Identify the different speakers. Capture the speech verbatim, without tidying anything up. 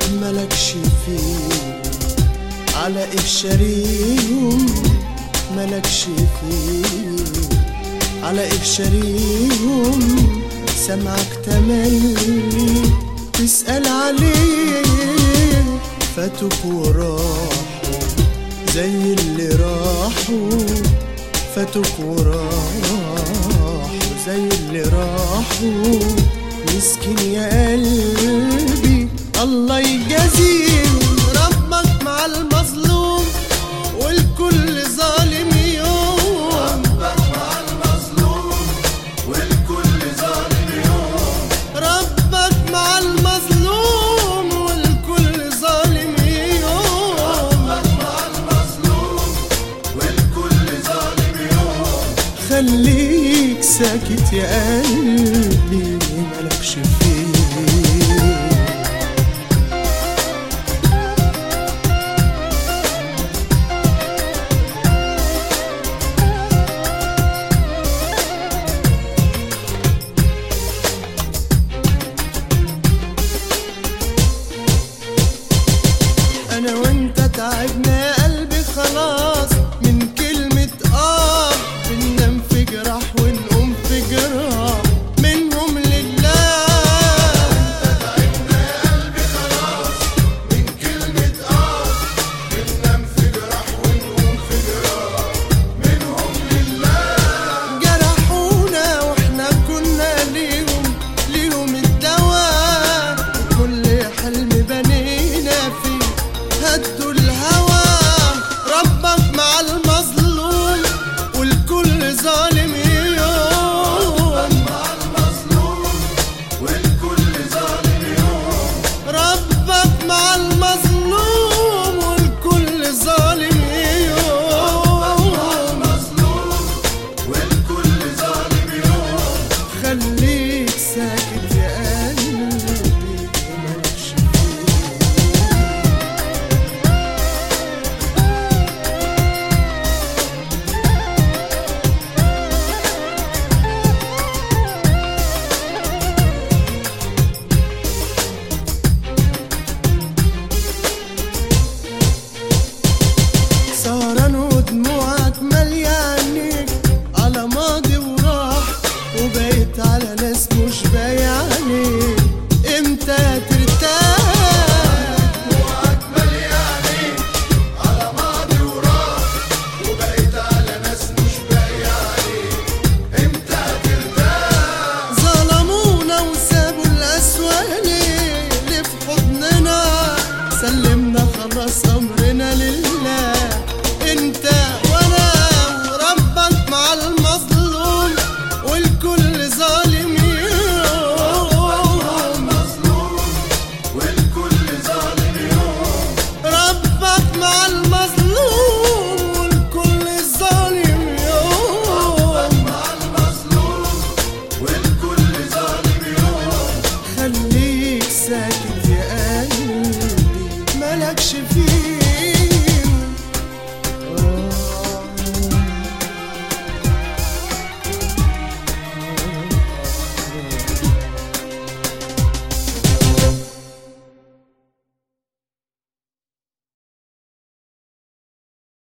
Speaker 1: ملكش فيه على ايه شاريهم، ملكش فيه على ايه شاريهم، سمعك تملي تسأل عليه، فاتوك وراحوا زي اللي راحوا، فاتوك وراحوا زي اللي راحوا، مسكين يا قلبي الله يجازيهم. ربك مع المظلوم والكل ظالم يوم، ربك مع المظلوم والكل ظالم يوم، ربك مع المظلوم والكل ظالم يوم، ربك مع المظلوم والكل ظالم يوم. خليك ساكت يا قلبي ملكش فيه. أنا وأنت تعبنا يا قلبي خلاص من كلمة آه، بننام في جراح ونقوم في جراح منهم لله. أنت تعبنا يا قلبي خلاص من كلمة آه، بننام في جراح ونقوم في جراح منهم لله. جرحونا وإحنا كنا ليهم ليهم الدواء، وكل حلم بنينا فيه هدوا الهوى. ربك مع المظلوم والكل ظالم يوم، ربك مع المظلوم والكل ظالم يوم، ربك مع المظلوم والكل ظالم يوم، ربك مع المظلوم والكل ظالم يوم. خليك ساكت يا قلبي مالكش فيه. سهران ودموعك مالية عينيك على ماضي وراح، وبقيت على ناس مش بايع عليك، امتى ترتاح؟ دموعك مالية عينيك على ماضي وراح، وبقيت على ناس مش بايع عليك، امتى ترتاح؟ ظلمونا وسابوا الأسوأ ليه، ليه في حضننا سلمنا خلاص أمرنا لله.